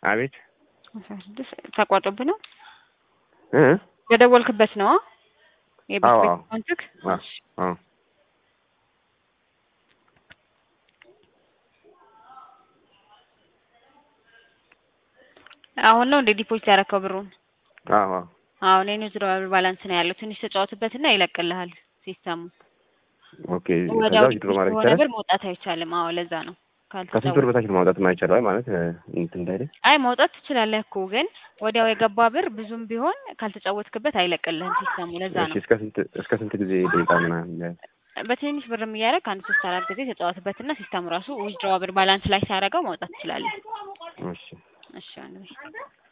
አቤት 16 ተቋርጦብህ ነው እ የደወልክበት ነው አዎ የቤት ኮንታክት አዎ አሁን ነው እንደ ዲፖዚት ያደረከው ብሩን? አዎ አዎ ለኔ ዜሮ ባላንስ ነው ያለው ትንሽ ተጫወትበትና ይለቅልሃል ሲስተሙ። ኦኬ ወዲያው ከዛው ዊድሮ ማድረግ ሆነ ይቻላል? ብር መውጣት አይቻልም። አዎ ለዛ ነው ከስንት ብር በታች ማውጣት የማይቻለው ማለት እንትን እንዳይደል? አይ ማውጣት ትችላለህ እኮ ግን ወዲያው የገባ ብር ብዙም ቢሆን ካልተጫወትክበት አይለቅልህም ሲስተሙ ለዛ እሺ ነው። እስከ ስንት ጊዜ ደቂቃ ምናምን? በትንሽ ብርም እያደረግህ 1-3-4 ጊዜ ተጫወትበትና ሲስተሙ ራሱ ዊዝድሮው ብር ባላንስ ላይ ሲያደርገው ማውጣት ትችላለህ። እሺ እሺ አንዴ